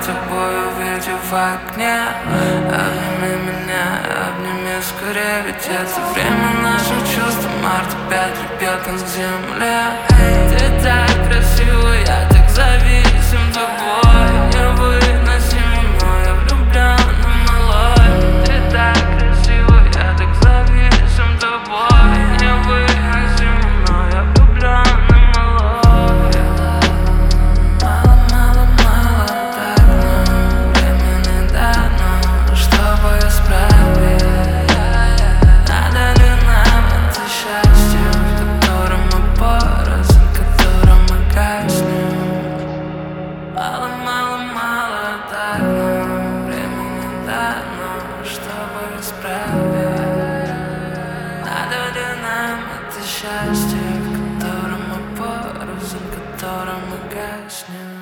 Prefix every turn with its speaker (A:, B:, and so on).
A: тобой увидев в окне. Обними меня, обними скорее, ведь это время наших чувств. Март опять ребят нас к земле. Ты так красива, я так зависим тобой. Невыносимо, но я влюблен на малой. Ты так красива, я так зависим тобой. Невыносимо, но я влюблен на малой. Мало-мало-мало так нам времени дано, чтобы исправить. Надо ли нам это счастье, в котором мы порознь, в котором мы гаснем? Мало-мало-мало так нам времени дано, чтобы исправить. Надо ли нам это счастье, в котором мы порознь, в котором мы гаснем?